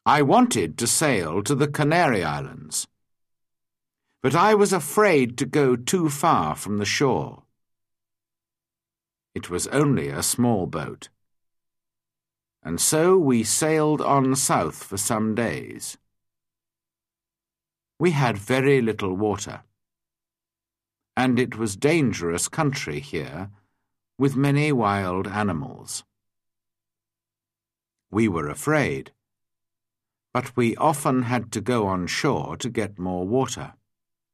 I wanted to sail to the Canary Islands, but I was afraid to go too far from the shore. It was only a small boat, and so we sailed on south for some days. We had very little water, and it was dangerous country here, with many wild animals. We were afraid, but we often had to go on shore to get more water.